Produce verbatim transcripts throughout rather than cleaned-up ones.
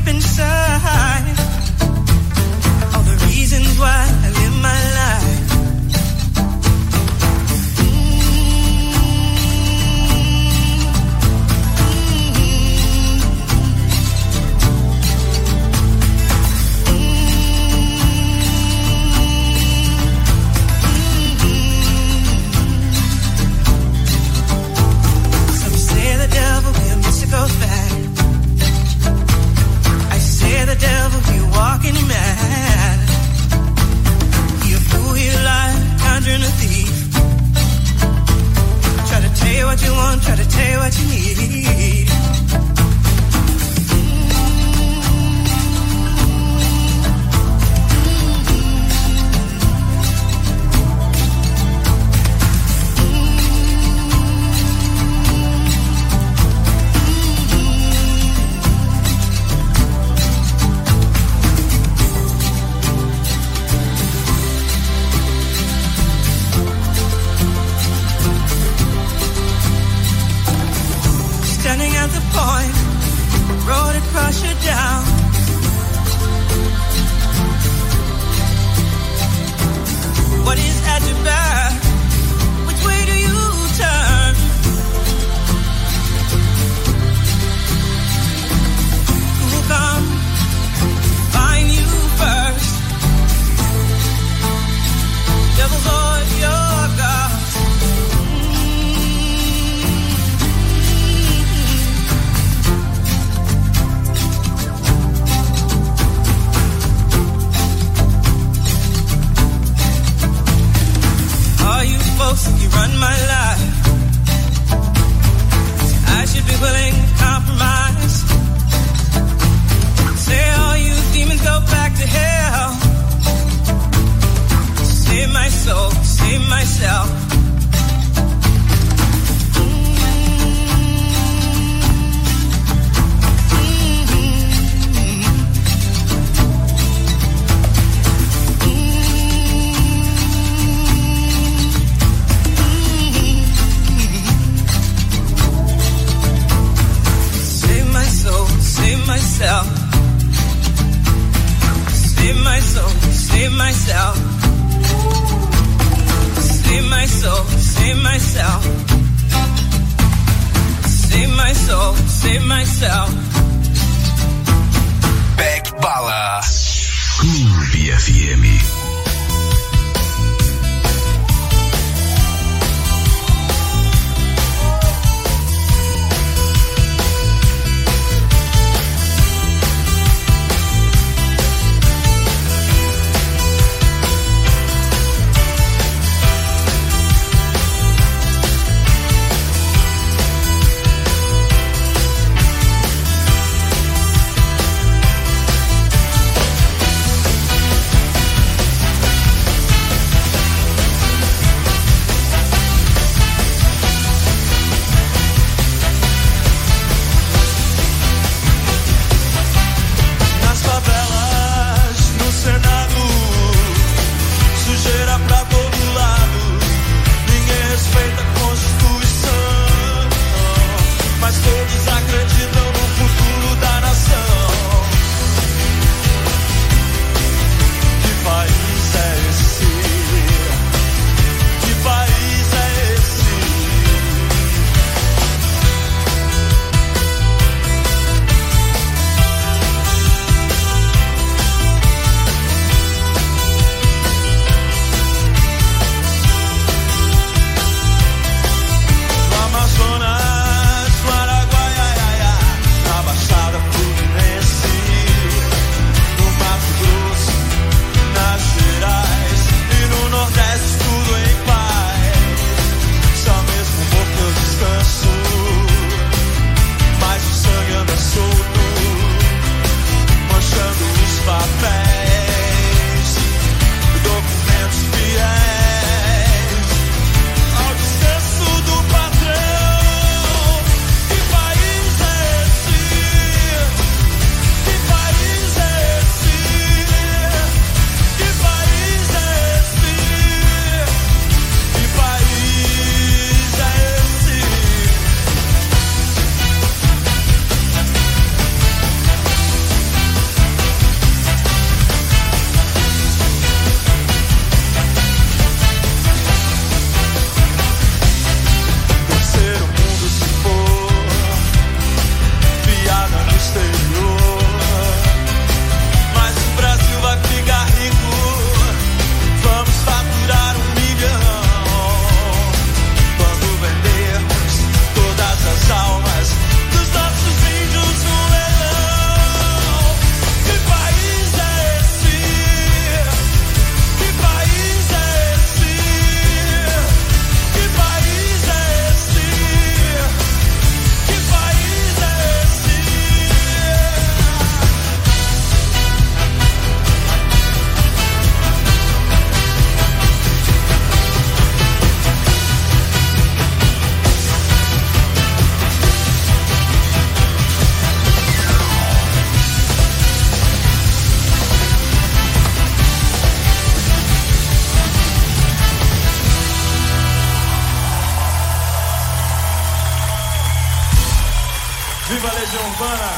deep inside. All the reasons why I live my life. The devil, you walking mad. You fool, you lie, conjuring a thief. Try to tell you what you want, try to tell you what you need. Point, road across you down. What is at your back? Which way do you turn? Who will come find you first? Devil's on your guard. You run my life. I should be willing to compromise. Say all you demons go back to hell. Save my soul, save myself. Myself. Save my soul, save myself. Save my soul, save myself. Save my soul, save myself. Back Bala. Clube F M. Legião Urbana.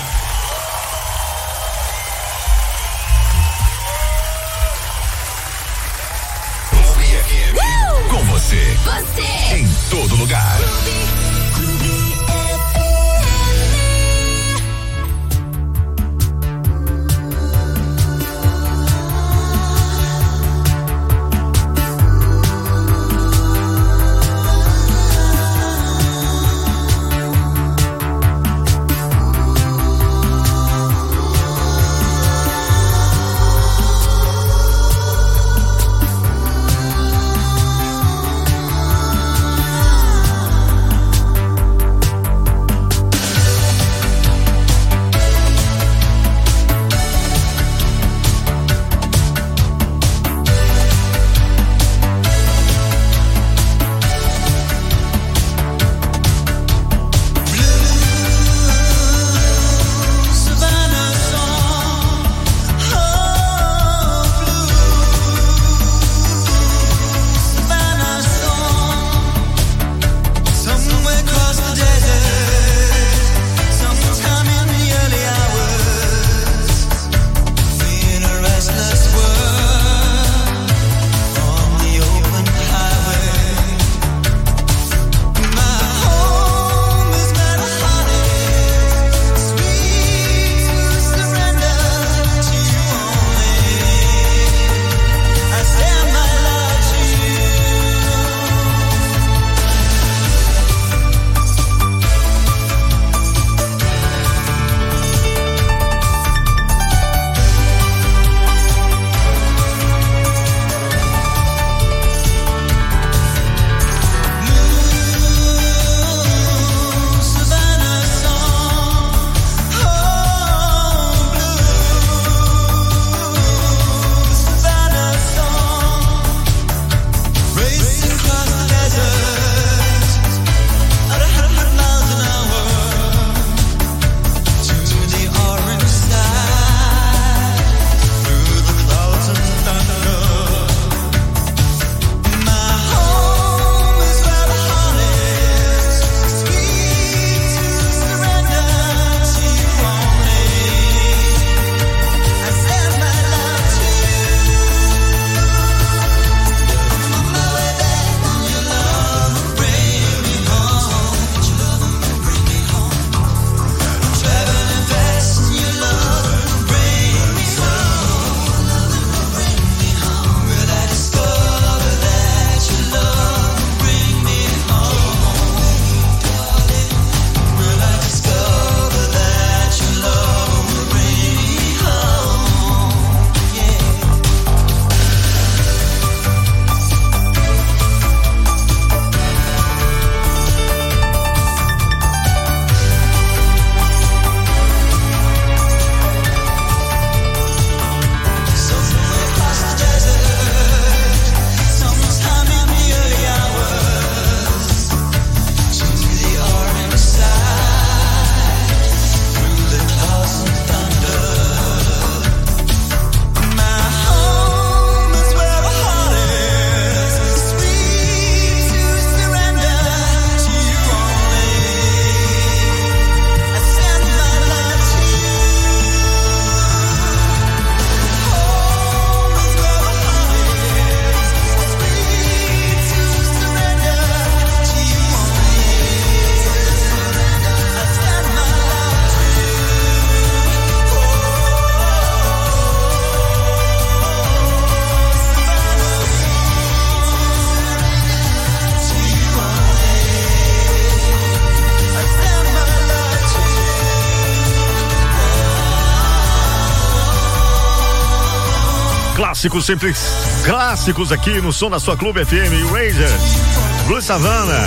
Com você. Você. Em todo lugar. Clássicos, sempre clássicos aqui no som da sua Clube F M. Ranger, Blue Savannah.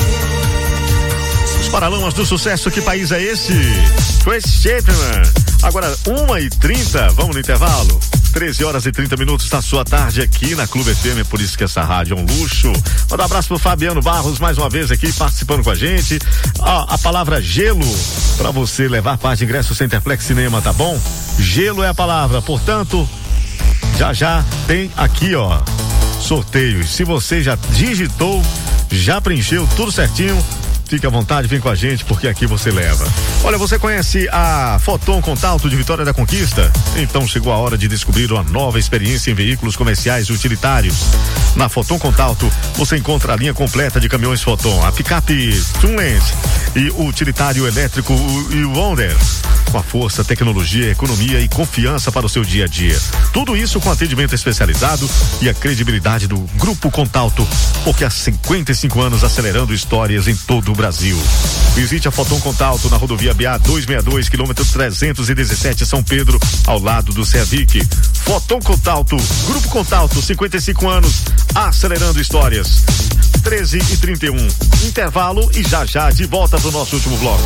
Os Paralamas do Sucesso, que país é esse? Chris Chapman. Agora, uma e trinta, vamos no intervalo. treze horas e trinta minutos da sua tarde aqui na Clube F M, é por isso que essa rádio é um luxo. Manda um abraço pro Fabiano Barros, mais uma vez aqui participando com a gente. Ó, a palavra gelo, pra você levar parte de ingresso Centerplex Cinema, tá bom? Gelo é a palavra, portanto, já já tem aqui, ó, sorteios. Se você já digitou, já preencheu tudo certinho, Fique à vontade, vem com a gente, porque aqui você leva. Olha, você conhece a Foton Contato de Vitória da Conquista? Então chegou a hora de descobrir uma nova experiência em veículos comerciais e utilitários. Na Foton Contato, você encontra a linha completa de caminhões Foton, a picape Tunland e o utilitário elétrico e o Wonder. Com a força, tecnologia, economia e confiança para o seu dia a dia. Tudo isso com atendimento especializado e a credibilidade do Grupo Contato, porque há cinquenta e cinco anos acelerando histórias em todo o Brasil. Visite a Foton Contato na rodovia B A duzentos e sessenta e dois, quilômetro trezentos e dezessete, São Pedro, ao lado do Ceavic. Foton Contato, Grupo Contato, cinquenta e cinco anos, acelerando histórias. treze e trinta e um, intervalo e já já de volta pro nosso último bloco.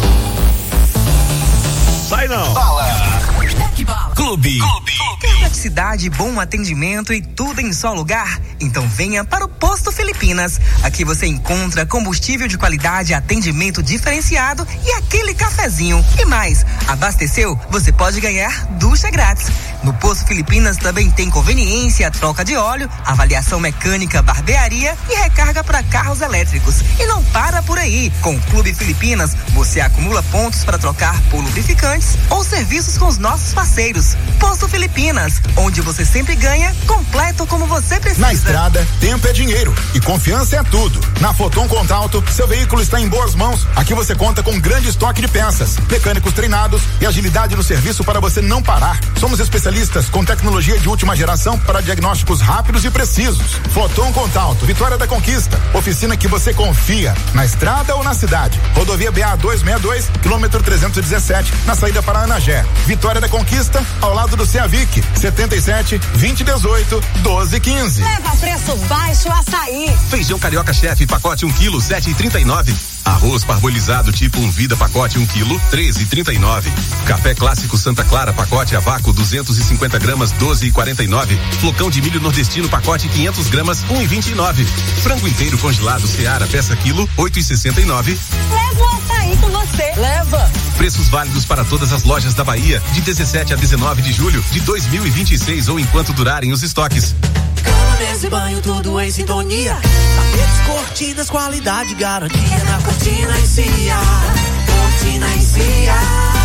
Sai não! Bala! Clube. Clube. Praticidade, bom atendimento e tudo em só lugar? Então venha para o Posto Filipinas. Aqui você encontra combustível de qualidade, atendimento diferenciado e aquele cafezinho. E mais, abasteceu? Você pode ganhar ducha grátis. No Posto Filipinas também tem conveniência, troca de óleo, avaliação mecânica, barbearia e recarga para carros elétricos. E não para por aí. Com o Clube Filipinas, você acumula pontos para trocar por lubrificantes ou serviços com os nossos parceiros. Posto Filipinas, onde você sempre ganha, completo como você precisa. Na estrada, tempo é dinheiro e confiança é tudo. Na Foton Contato, seu veículo está em boas mãos. Aqui você conta com um grande estoque de peças, mecânicos treinados e agilidade no serviço para você não parar. Somos especialistas com tecnologia de última geração para diagnósticos rápidos e precisos. Foton Contato, Vitória da Conquista, oficina que você confia, na estrada ou na cidade. Rodovia B A duzentos e sessenta e dois, quilômetro trezentos e dezessete, na saída para Anagé. Vitória da Conquista, ao lado do Ceavic, setenta e sete, vinte e dezoito, doze, quinze. Leva preço baixo açaí. Feijão carioca chefe, pacote um quilo, sete e trinta e nove. Arroz parbolizado tipo um vida, pacote um quilo, treze e trinta e nove. Café clássico Santa Clara, pacote a vácuo, duzentos e cinquenta gramas, doze e quarenta e nove. Flocão de milho nordestino, pacote quinhentas gramas, um e vinte e nove. Frango inteiro congelado Seara, peça quilo, oito e sessenta e nove. Leva o açaí com você. Leva. Preços válidos para todas as lojas da Bahia, de dezessete a dezenove de julho de dois mil e vinte e seis ou enquanto durarem os estoques. Cama, mesa e banho, tudo em sintonia. Tapetes, cortinas, qualidade, garantia. Na Cortina e Cia, Cortina e Cia,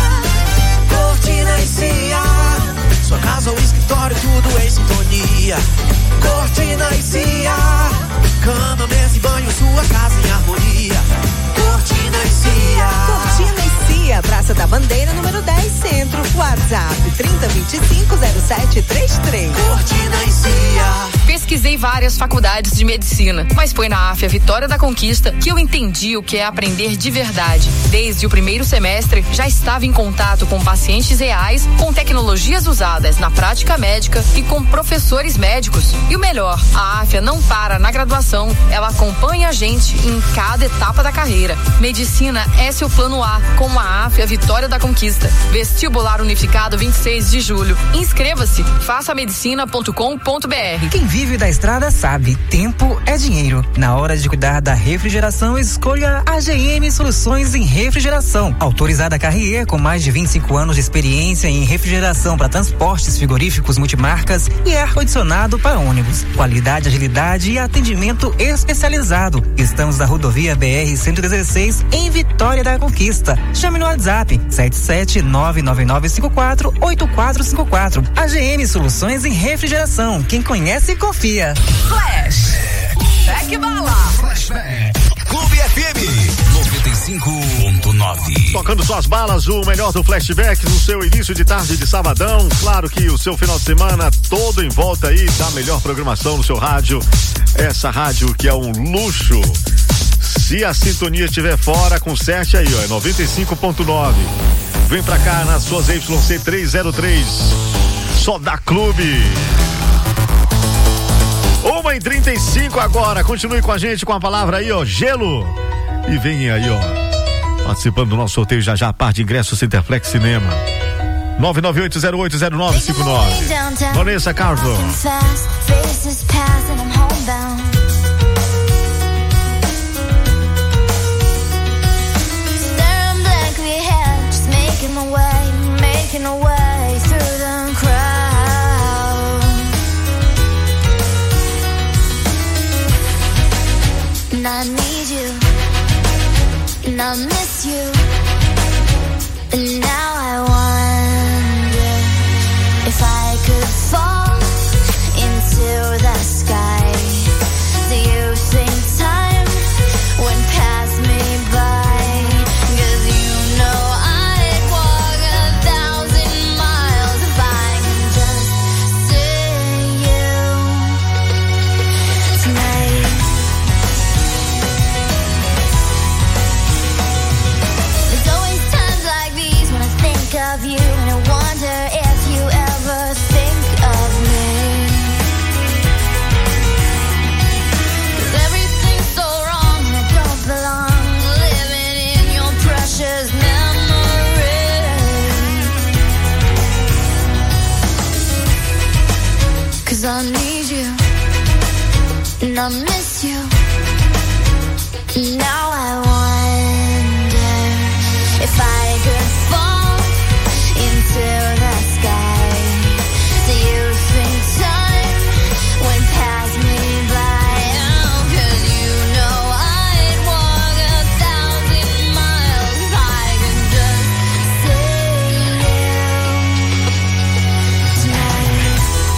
Cortina e Cia. Sua casa ou escritório, tudo em sintonia. Cortina e Cia, cama, mesa e banho, sua casa em harmonia. Cortina e Cia. Cortina e Cia, Praça da Bandeira, número dez, Centro. WhatsApp trinta, vinte e cinco, zero sete, trinta e três. Cortina e Cia. Pesquisei várias faculdades de medicina, mas foi na AFIA Vitória da Conquista que eu entendi o que é aprender de verdade. Desde o primeiro semestre, já estava em contato com pacientes reais, com tecnologias usadas na prática médica e com professores médicos. E o melhor, a AFIA não para na graduação, ela acompanha a gente em cada etapa da carreira. Medicina é seu plano A, com a AFIA Vitória da Conquista. Vestibular Unificado vinte e seis de julho. Inscreva-se, faça medicina ponto com ponto b r. Quem vive da estrada sabe, tempo é dinheiro. Na hora de cuidar da refrigeração, escolha a G M Soluções em Refrigeração. Autorizada Carrier, com mais de vinte e cinco anos de experiência em refrigeração para transportes frigoríficos multimarcas e ar-condicionado para ônibus. Qualidade, agilidade e atendimento especializado. Estamos na rodovia B R cento e dezesseis, em Vitória da Conquista. Chame no WhatsApp sete sete nove nove nove cinco quatro oito quatro cinco quatro. A G M Soluções em Refrigeração. Quem conhece, confia. Flash. Back bala. Flashback. Clube F M noventa e cinco ponto nove. Tocando suas balas, o melhor do flashback no seu início de tarde de sabadão. Claro que o seu final de semana todo em volta aí da melhor programação no seu rádio. Essa rádio que é um luxo. Se a sintonia estiver fora, conserte aí, ó, é noventa e cinco ponto nove. Vem pra cá nas suas Y C trezentos e três. Só da Clube. uma e trinta e cinco agora. Continue com a gente com a palavra aí, ó, gelo. E vem aí, ó, participando do nosso sorteio já já, a parte de ingressos Centerflex Cinema. nove nove oito zero oito zero nove cinco nove. Vanessa Carver. Making my way, making my way through the crowd. And I need you. I miss you. And now I wonder if I could fall into the sky. Do you think time would pass me by? 'Cause you know I'd walk a thousand miles if I can just see you tonight. There's always times like these when I think of you, and I wonder if you ever think of me. 'Cause everything's so wrong and I don't belong living in your precious memory. 'Cause I need you and I miss you. Now I wonder if I could fall into the sky. Do you think time would pass me by? Oh, 'cause you know I'd walk a thousand miles if I could just see you tonight.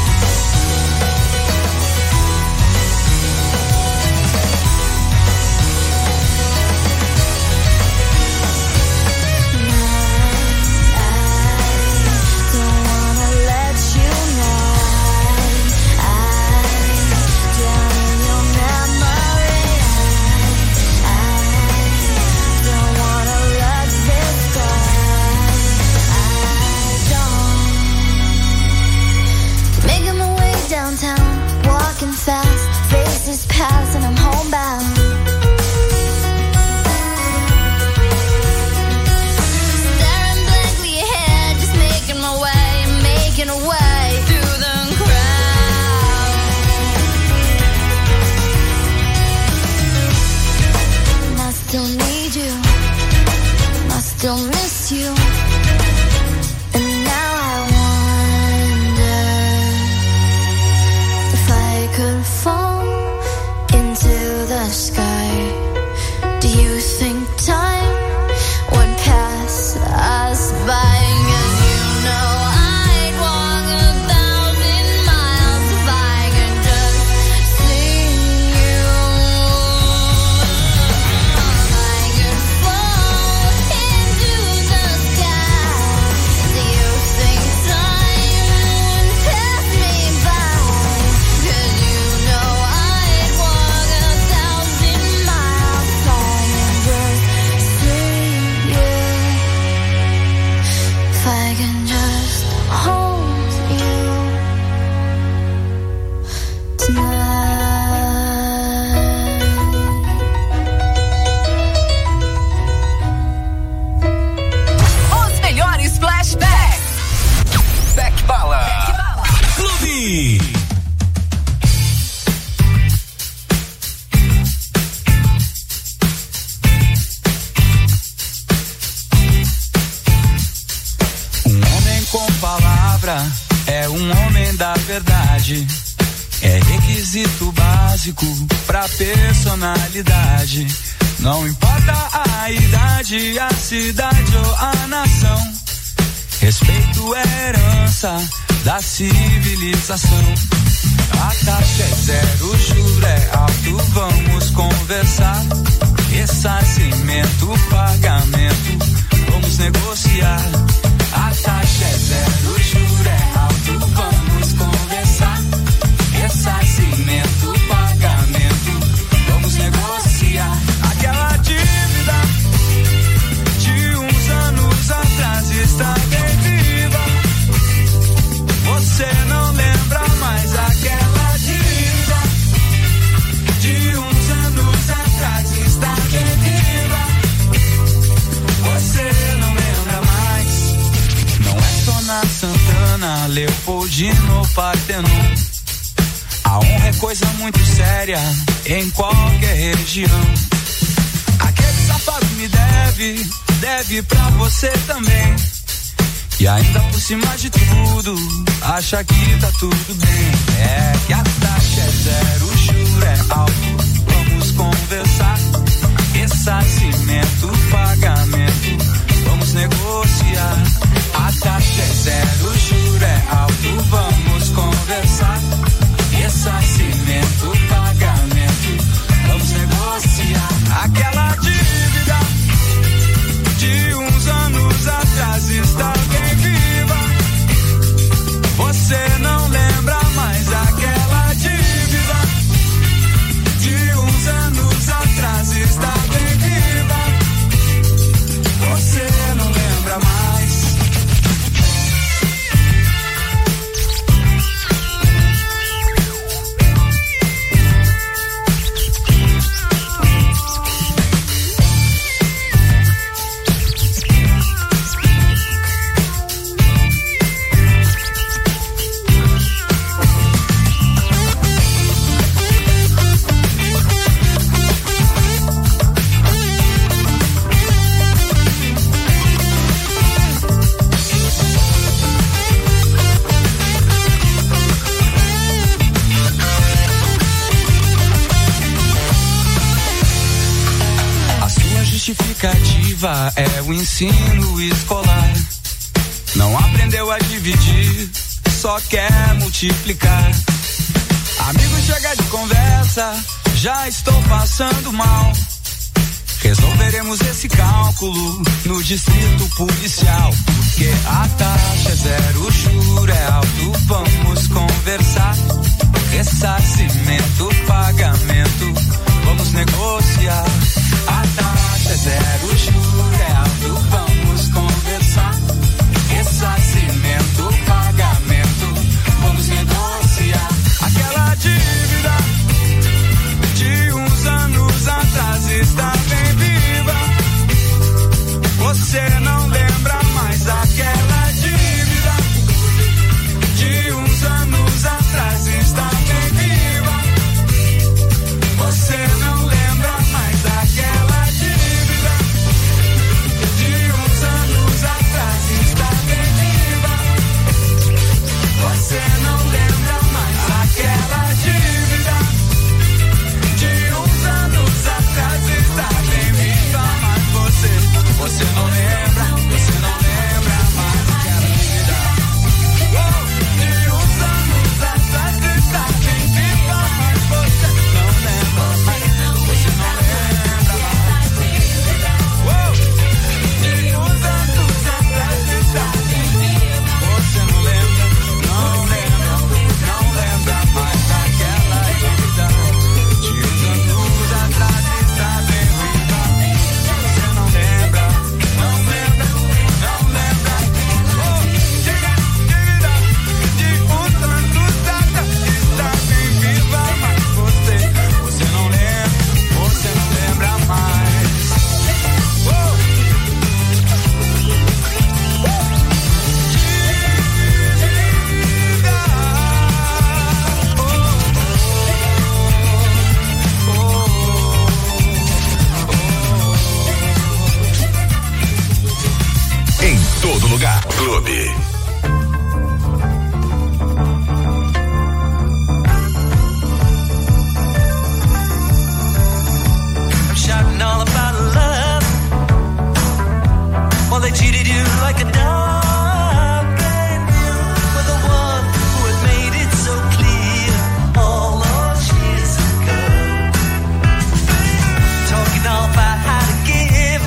Downtown, walking fast, faces pass and I'm homebound. Staring blankly ahead, just making my way, making a way through the crowd. And I still need you, and I still miss you. And now I wonder if I could fall into the sky. Do you think time would pass us by? 'Cause you know I'd walk a thousand miles if I could just see you. If I could fall into the sky. Do you think time would pass me by? 'Cause you know I'd walk a thousand miles if I can just see you. If I can just hold you tonight. Os melhores flashbacks. Back Bala. Clube. Um homem com palavra é um homem da verdade. É requisito básico pra personalidade. Não importa a idade, a cidade ou a nação. Respeito é herança da civilização. A taxa é zero, o juro é alto, vamos conversar. Ressarcimento, pagamento, vamos negociar. A taxa é zero, o juro é alto, vamos conversar. Ressarcimento, pagamento, vamos negociar. Aquela dívida de uns anos atrás está bem viva. Você não lembra mais aquela dívida de uns anos atrás está bem viva. Você não lembra mais. Não é só na Santana, Leopoldino, Partenon. A honra é coisa muito séria em qualquer região. Aquele safado me deve, deve pra você também. E ainda por cima de tudo, acha que tá tudo bem. É que a taxa é zero, o juro é alto, vamos conversar. Esse ressarcimento, pagamento, vamos negociar. A taxa é zero, o juro é alto, vamos conversar. Ressarcimento, pagamento, vamos negociar. Aquela dívida de uns anos atrás está bem viva. Você não lembra mais aquela dívida de uns anos atrás está bem viva. Você não lembra mais. Justificativa é o ensino escolar. Não aprendeu a dividir, só quer multiplicar. Amigo, chega de conversa, já estou passando mal. Resolveremos esse cálculo no distrito policial. Porque a taxa é zero, o juro é alto, vamos conversar. Ressarcimento, pagamento, vamos negociar. A taxa é zero, o juro é alto, vamos conversar. Ressarcimento, pagamento, vamos negociar. Aquela dívida de uns anos atrás está bem viva. Você não lembra mais aquela dívida de uns anos atrás está bem viva. Você não lembra mais aquela dívida de uns anos atrás está bem viva. Você não lembra mais aquela dívida de uns anos atrás está bem viva. Mas você, você não lembra, você não lembra mais aquela dívida oh, de uns anos atrás está bem viva. Mas você não lembra mais, você não lembra mais oh, de uns anos atrás está bem viva. Você não lembra, não lembra, não lembra mais daquela dívida de uns anos atrás está bem viva. Você não lembra, não lembra, não lembra oh, dívida de uns anos atrás está bem viva. Mas você, você não lembra, você não lembra mais oh, Em todo lugar. Clube. I'm shouting all about love. Well, they cheated you like a dog, and you were the one who had made it so clear all those years ago. Talking all about how to give.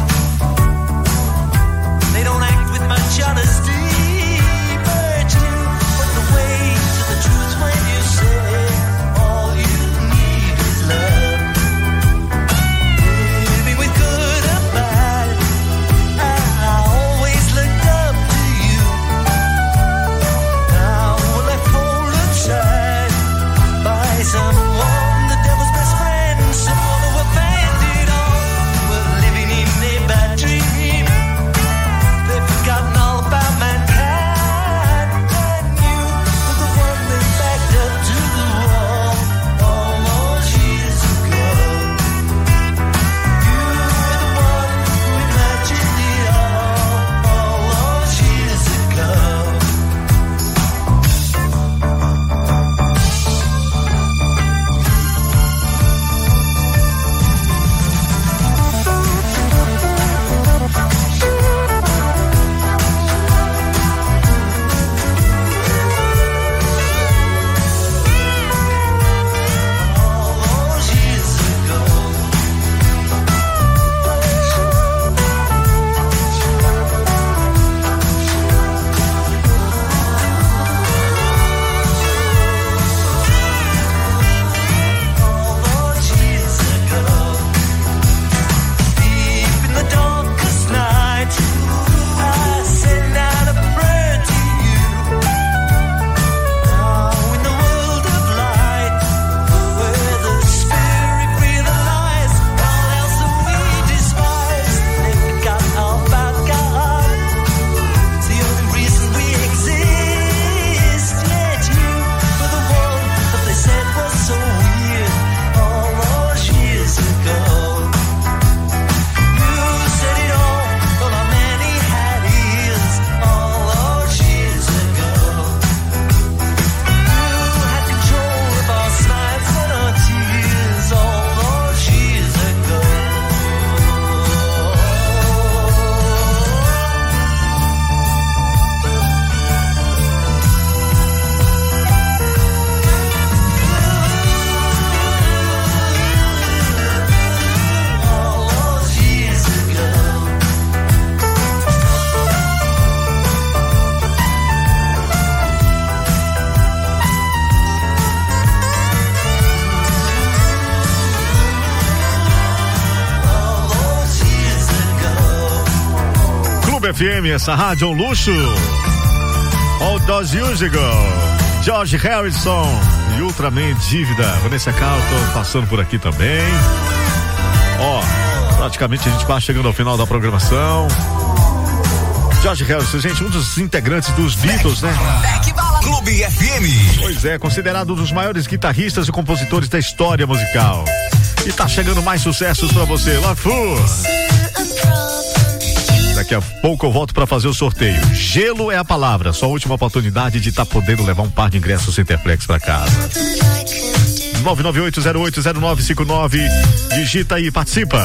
They don't act with much honesty, but you put the way to the truth when you say all you need is love. Living with good or bad, I always looked up F M, essa rádio é um luxo. All those years ago. George Harrison e Ultraman Dívida. Vanessa Carlton passando por aqui também. Ó, praticamente a gente vai chegando ao final da programação. George Harrison, gente, um dos integrantes dos Beatles, né? Clube F M. Pois é, considerado um dos maiores guitarristas e compositores da história musical. E tá chegando mais sucessos pra você, Lafu. Daqui a pouco eu volto pra fazer o sorteio. Gelo é a palavra, sua última oportunidade de tá podendo levar um par de ingressos Centerplex pra casa. nove nove oito zero oito zero nove cinco nove, digita aí, participa.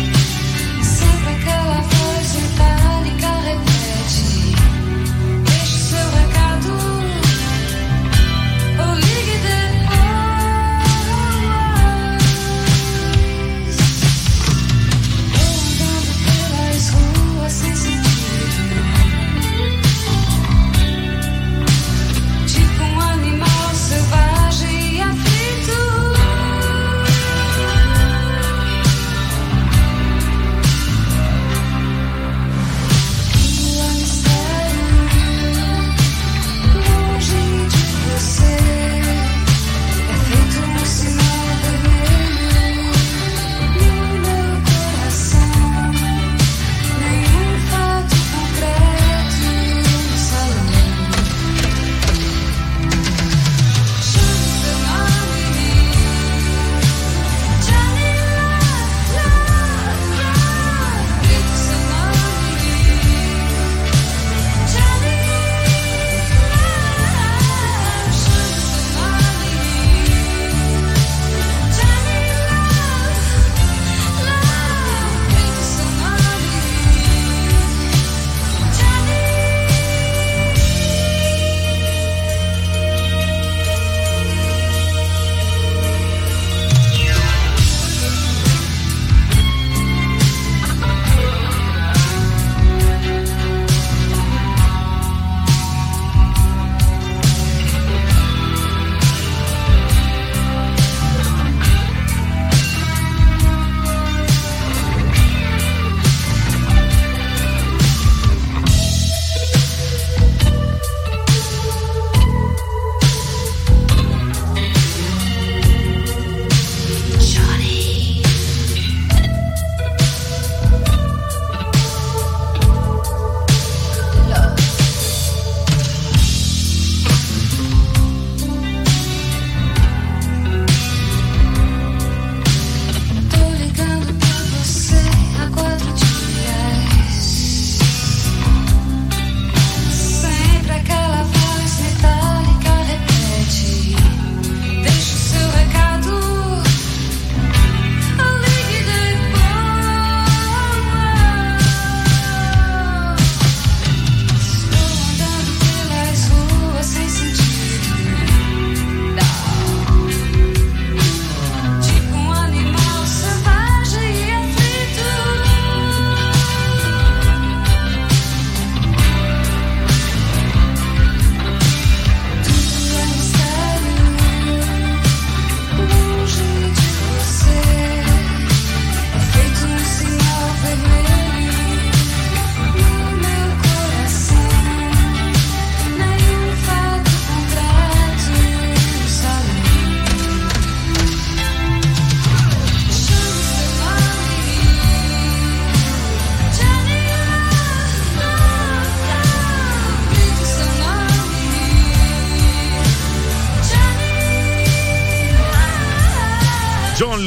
Sempre aquela voz metálica repete: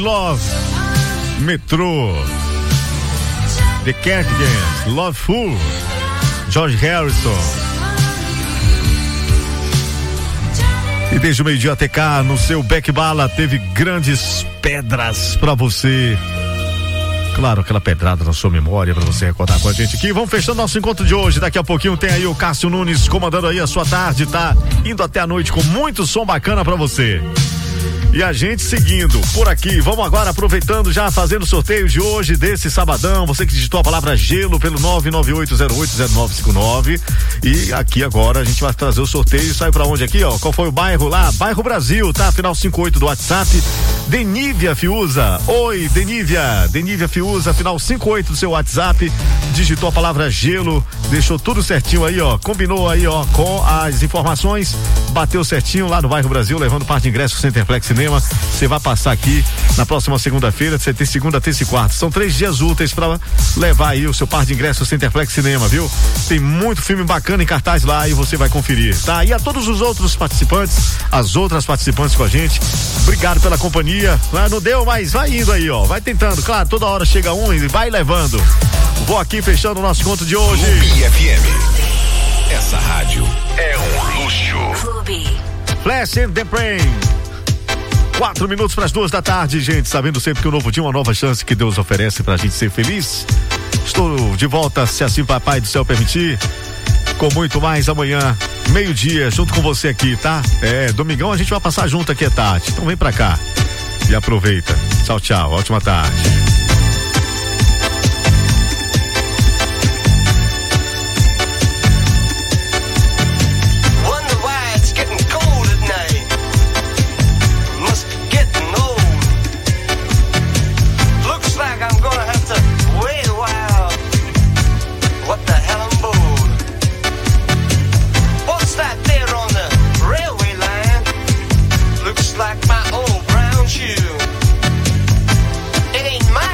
Love, Metrô, The Cardigans, Loveful, George Harrison. E desde o meio-dia até cá, no seu Beck Bala, teve grandes pedras pra você. Claro, aquela pedrada na sua memória pra você recordar com a gente aqui. Vamos fechando nosso encontro de hoje. Daqui a pouquinho tem aí o Cássio Nunes comandando aí a sua tarde, tá? Indo até a noite com muito som bacana pra você. E a gente seguindo por aqui, vamos agora aproveitando já fazendo o sorteio de hoje, desse sabadão, você que digitou a palavra gelo pelo nove nove oito zero oito zero nove cinco nove, e aqui agora a gente vai trazer o sorteio, sai pra onde aqui, ó, qual foi o bairro lá? Bairro Brasil, tá? Final cinquenta e oito do WhatsApp, Denívia Fiuza, oi Denívia, Denívia Fiuza, final cinquenta e oito do seu WhatsApp, digitou a palavra gelo, deixou tudo certinho aí, ó, combinou aí, ó, com as informações, bateu certinho lá no Bairro Brasil, levando parte de ingresso Centerplex Cinema. Você vai passar aqui na próxima segunda-feira, você tem segunda, terça e quarta. São três dias úteis para levar aí o seu par de ingressos Centerplex Cinema, viu? Tem muito filme bacana em cartaz lá e você vai conferir, tá? E a todos os outros participantes, as outras participantes com a gente, obrigado pela companhia. Ah, não deu, mas vai indo aí, ó. Vai tentando, claro, toda hora chega um e vai levando. Vou aqui fechando o nosso encontro de hoje. Clube F M. Essa rádio é um luxo. Clube. Flash and the Brain. Quatro minutos para as duas da tarde, gente, sabendo sempre que o novo dia é uma nova chance que Deus oferece pra gente ser feliz. Estou de volta, se assim Papai do Céu permitir, com muito mais amanhã, meio-dia, junto com você aqui, tá? É, domingão a gente vai passar junto aqui à tarde, então vem pra cá e aproveita. Tchau, tchau, ótima tarde. Like my old brown shoe. It ain't my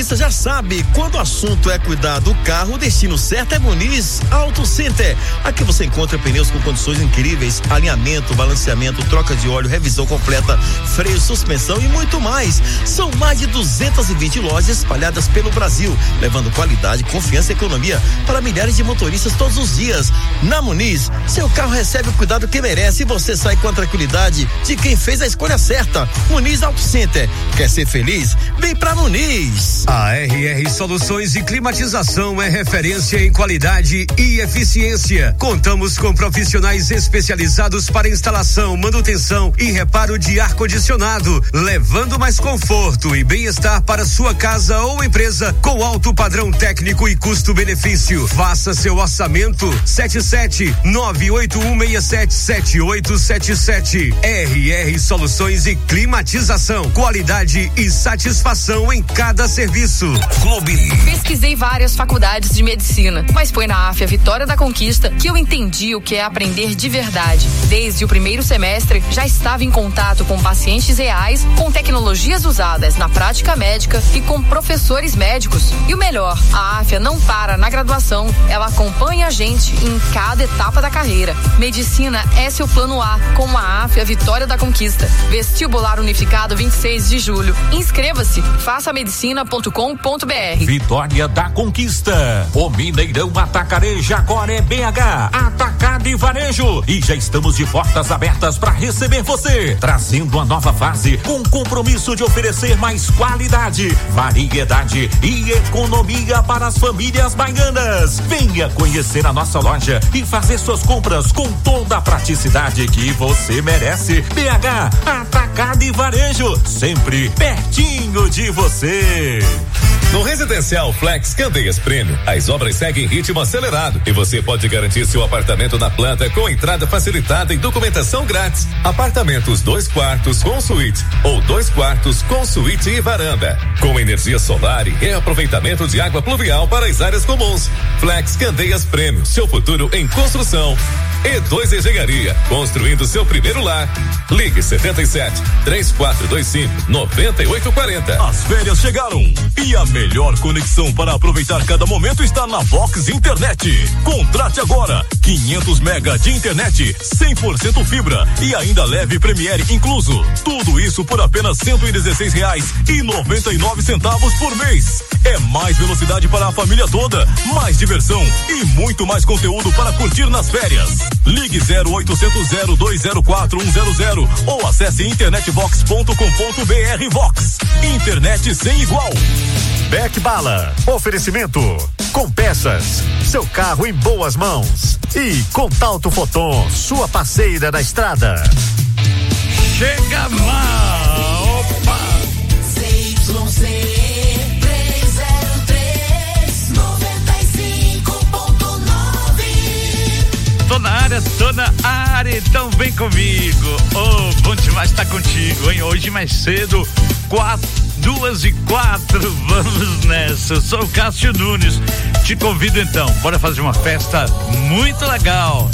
Você já sabe, quando o assunto é cuidar do carro, o destino certo é Muniz Auto Center. Aqui você encontra pneus com condições incríveis, alinhamento, balanceamento, troca de óleo, revisão completa, freio, suspensão e muito mais. São mais de duzentas e vinte lojas espalhadas pelo Brasil, levando qualidade, confiança e economia para milhares de motoristas todos os dias. Na Muniz, seu carro recebe o cuidado que merece e você sai com a tranquilidade de quem fez a escolha certa. Muniz Auto Center. Quer ser feliz? Vem pra Muniz. A R R Soluções e Climatização é referência em qualidade e eficiência. Contamos com profissionais especializados para instalação, manutenção e reparo de ar-condicionado, levando mais conforto e bem-estar para sua casa ou empresa com alto padrão técnico e custo-benefício. Faça seu orçamento sete sete nove oito um seis sete sete oito sete sete. R R Soluções e Climatização, qualidade e satisfação em cada serviço. Clube. Pesquisei várias faculdades de medicina, mas foi na AFIA Vitória da Conquista que eu entendi o que é aprender de verdade. Desde o primeiro semestre, já estava em contato com pacientes reais, com tecnologias usadas na prática médica e com professores médicos. E o melhor, a AFIA não para na graduação, ela acompanha a gente em cada etapa da carreira. Medicina é seu plano A, com a AFIA Vitória da Conquista. Vestibular Unificado vinte e seis de julho. Inscreva-se, faça medicina ponto com ponto br. Vitória da Conquista. O Mineirão Atacarejo agora é B H, Atacado e Varejo. E já estamos de portas abertas para receber você, trazendo uma nova fase com compromisso de oferecer mais qualidade, variedade e economia para as famílias baianas. Venha conhecer a nossa loja e fazer suas compras com toda a praticidade que você merece. B H, Atacado e Varejo, sempre pertinho de você. No Residencial Flex Candeias Prêmio, as obras seguem em ritmo acelerado e você pode garantir seu apartamento na planta com entrada facilitada e documentação grátis. Apartamentos dois quartos com suíte ou dois quartos com suíte e varanda, com energia solar e reaproveitamento de água pluvial para as áreas comuns. Flex Candeias Prêmio, seu futuro em construção. E dois Engenharia, construindo seu primeiro lar. Ligue setenta e sete, três quatro dois cinco, nove oito quatro zero. As férias chegaram e a melhor conexão para aproveitar cada momento está na Vox Internet. Contrate agora quinhentos mega de internet, cem por cento fibra e ainda leve Premiere incluso. Tudo isso por apenas cento e dezesseis reais e noventa e nove centavos por mês. É mais velocidade para a família toda, mais diversão e muito mais conteúdo para curtir nas férias. Ligue zero oitocentos zero dois zero quatro um zero zero ou acesse internetvox ponto com ponto br. Vox, internet sem igual. Beck Bala, oferecimento com peças, seu carro em boas mãos e Contalto Foton, sua parceira da estrada. Chega lá, opa! C Y C trezentos e três, noventa e cinco ponto nove. Tô na área, tô na área, então vem comigo. Oh, bom demais estar contigo, hein? Hoje mais cedo, quatro, duas e quatro, vamos nessa. Eu sou o Cássio Nunes, te convido então, bora fazer uma festa muito legal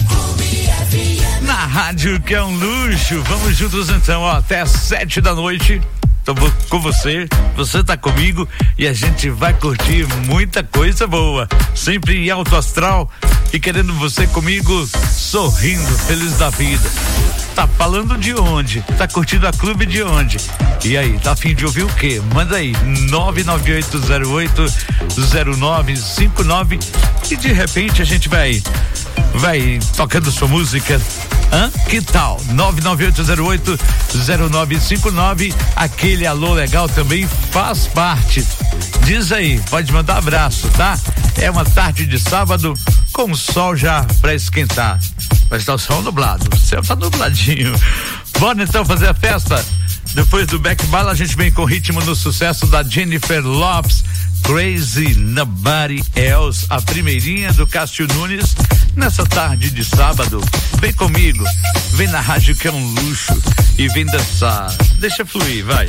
na rádio, que é um luxo. Vamos juntos então, ó, até às sete da noite. Tô com você, você tá comigo e a gente vai curtir muita coisa boa, sempre em alto astral e querendo você comigo, sorrindo, feliz da vida. Tá falando de onde? Tá curtindo a clube de onde? E aí, tá a fim de ouvir o quê? Manda aí, nove nove oito zero oito zero nove cinco nove e de repente a gente vai vai tocando sua música. Hã? Que tal? nove nove oito zero oito zero nove cinco nove. Aquele alô legal também faz parte. Diz aí, pode mandar abraço, tá? É uma tarde de sábado com o sol já pra esquentar. Mas tá o sol nublado, o céu tá nubladinho. Bora então fazer a festa? Depois do Beck Bala, a gente vem com ritmo no sucesso da Jennifer Lopez, Crazy Nobody Else, a primeirinha do Cássio Nunes, nessa tarde de sábado. Vem comigo, vem na rádio que é um luxo e vem dançar. Deixa fluir, vai.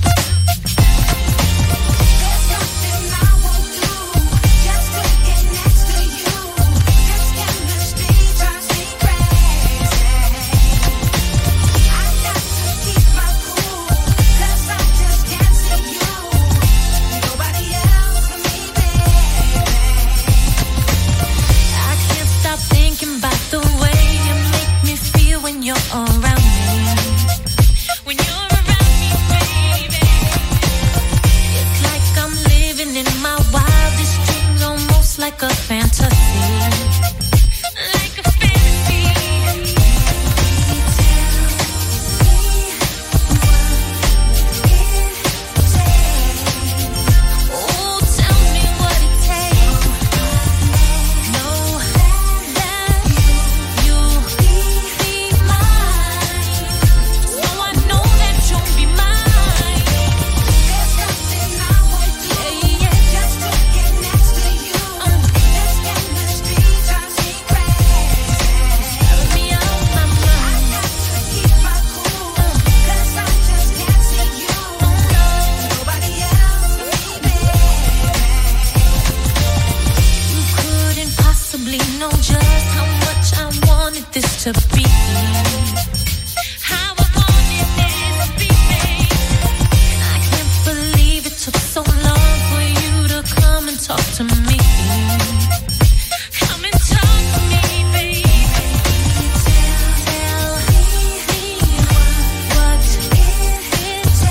Just looking at when you're around me. When you're around me, baby. It's like I'm living in my wildest dreams, almost like a fantasy. Like a fantasy. Oh, tell me what it takes. Know that you'll be mine. So I know that you'll be mine. There's nothing I would do. Yeah, yeah. Just to get next to you. This chemistry drives me crazy. Driving me out my mind. I got to keep my cool, 'cause I just can't see you. Nobody else, baby. You couldn't possibly know just how much I wanted this to be. How I wanted this to be, babe. I can't believe it took so long for you to come and talk to me. Come and talk to me, baby. Tell me what it takes.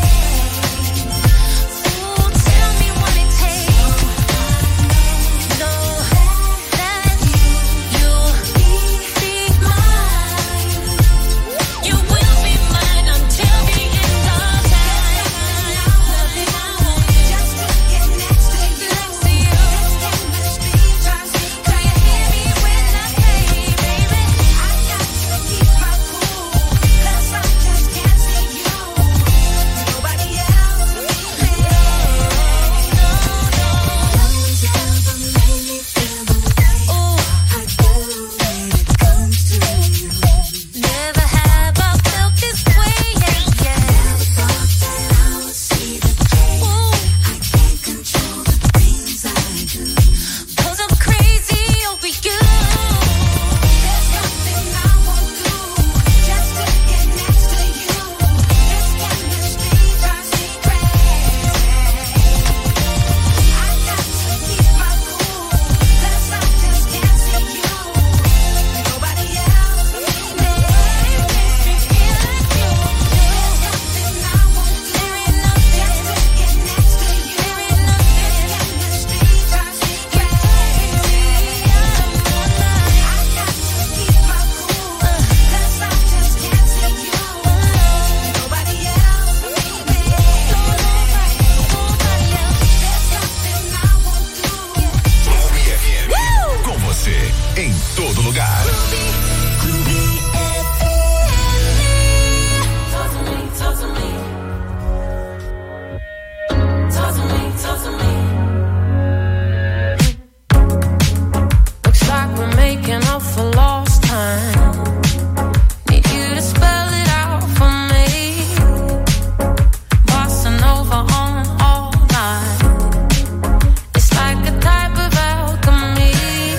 Oh, tell me what it takes. Know that you'll be mine. You will be mine until the end of time. Nothing I won't do just to get next to you. Next to you. This chemistry drives me crazy. Do you hear me when I say, baby? I got to keep my cool, 'cause I just can't see you. Nobody else, baby. Oh, I do when it comes to you. Never have I felt this way, yeah, yeah. Never thought that I would see the day. I can't control the things I do, 'cause I'm crazy over you. There's nothing I won't do just to get next to you. This chemistry drives me crazy. I got to keep my cool, 'cause I just can't see you. Nobody else, baby. Makes me feel like you. There's nothing I won't do. There ain't nothing just to get next to you. There ain't nothing. This chemistry drives me crazy. I'm not lying. I got to keep my cool, 'cause I just can't see you. Nobody else, baby. Nobody else. There's nothing I won't do. Clube F M. Com você em todo lugar. Talk to me, talk to me. Talk to me, talk to me. Looks like we're making up for lost time. Need you to spell it out for me. Bossing over on all night. It's like a type of alchemy.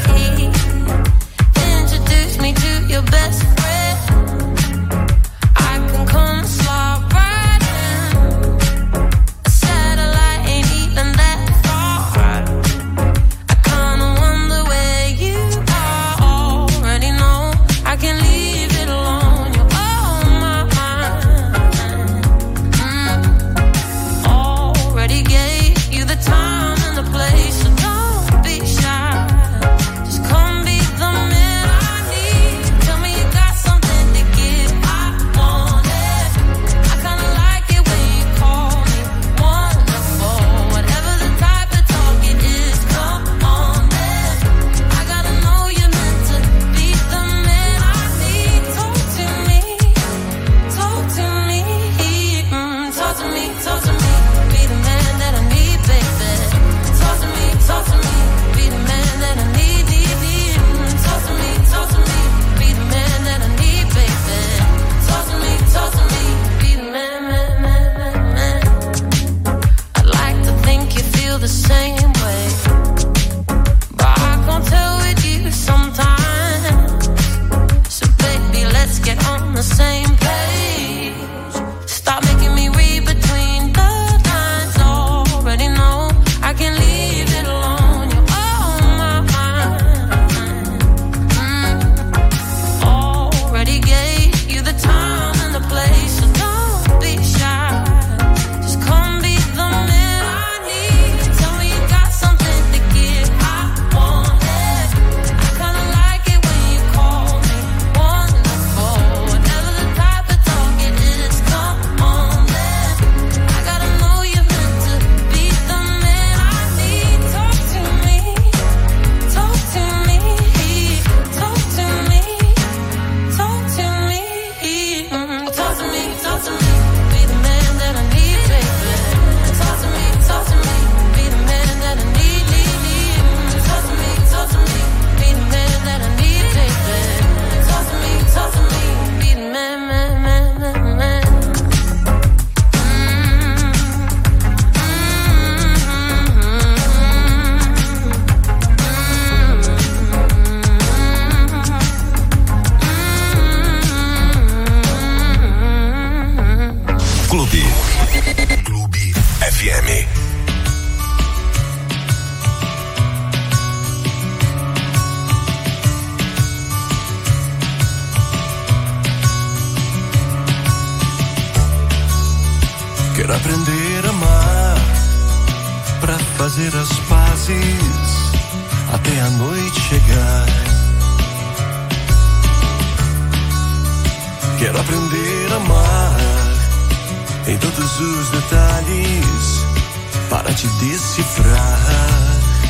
Introduce me to your best friend. I can come and slide right in. A satellite ain't even that far. I kinda wonder where you are. Already know I can leave it alone. You're on my mind. Mm. Already gave you the time and the place, so don't be shy. Just come be the man I need. Tell me you got Quero aprender a amar pra fazer as pazes até a noite chegar. Quero aprender a amar em todos os detalhes para te decifrar.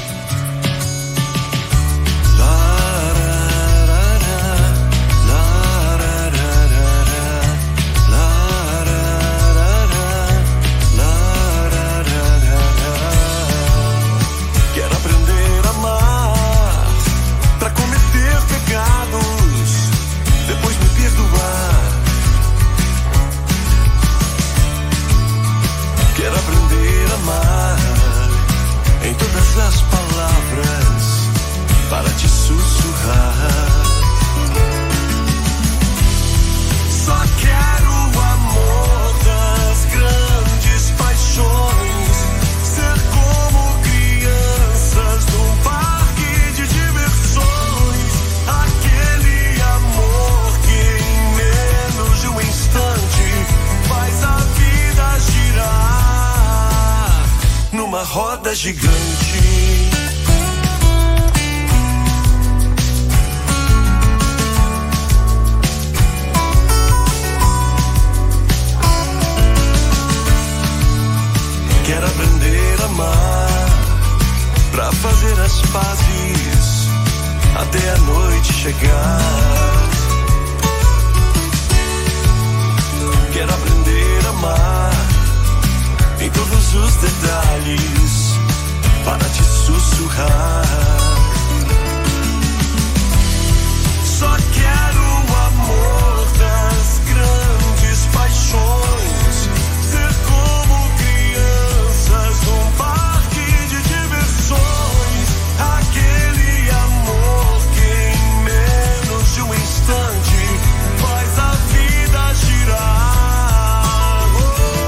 Em todas as palavras para te sussurrar. Só quero o amor das grandes paixões, ser como crianças num parque de diversões. Aquele amor que em menos de um instante faz a vida girar numa roda gigante. Quero aprender a amar pra fazer as pazes até a noite chegar. Quero aprender a amar em todos os detalhes para te sussurrar. Só quero o amor das grandes paixões, ser como crianças num parque de diversões. Aquele amor que em menos de um instante faz a vida girar. Oh,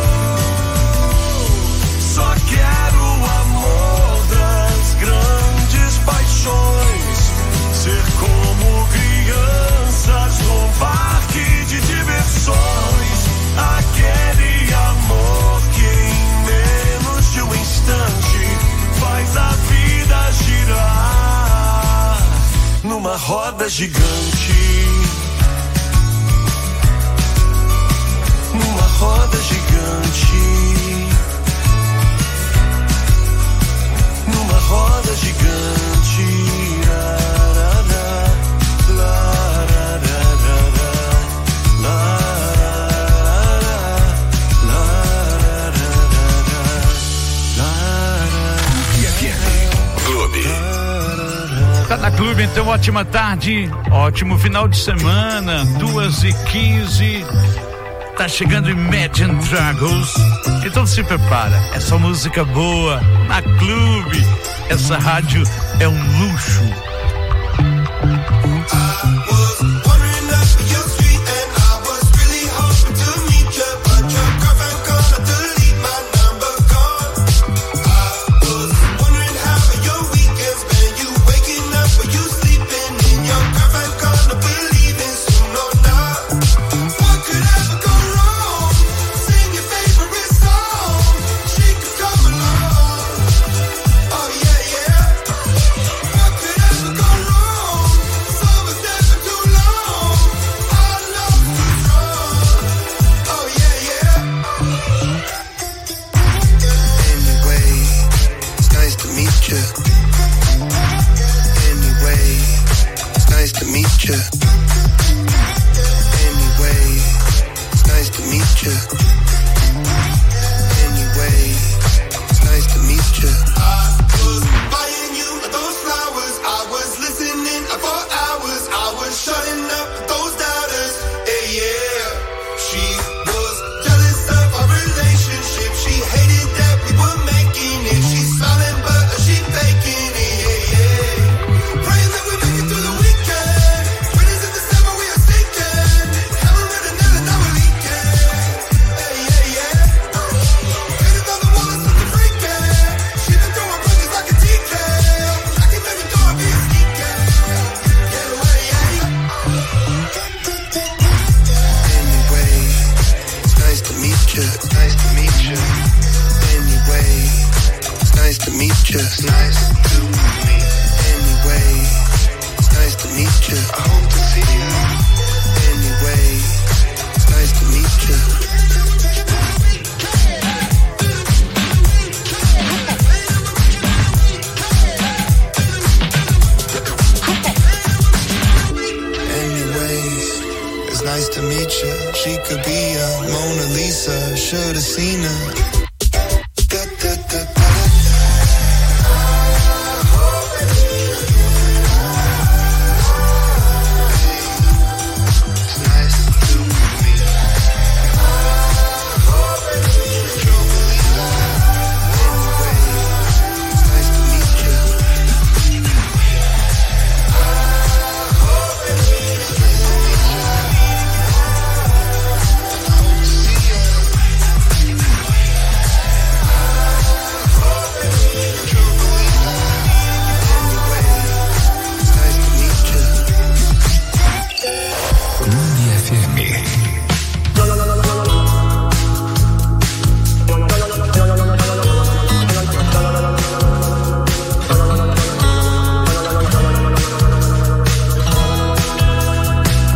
só quero o amor das grandes paixões, ser como crianças num parque de diversões. Aquele amor que em menos de um instante faz a vida girar numa roda gigante. Numa roda gigante. Numa roda gigante. Tá na Clube, então ótima tarde, ótimo final de semana, duas e quinze. Tá chegando Imagine Dragons, então se prepara, essa música boa na Clube, essa rádio é um luxo. you. It's nice to meet. Anyway, it's nice to meet you. I hope to see you. Anyway, it's nice to meet you. Anyways, it's nice to meet you. She could be a Mona Lisa. Should've seen her.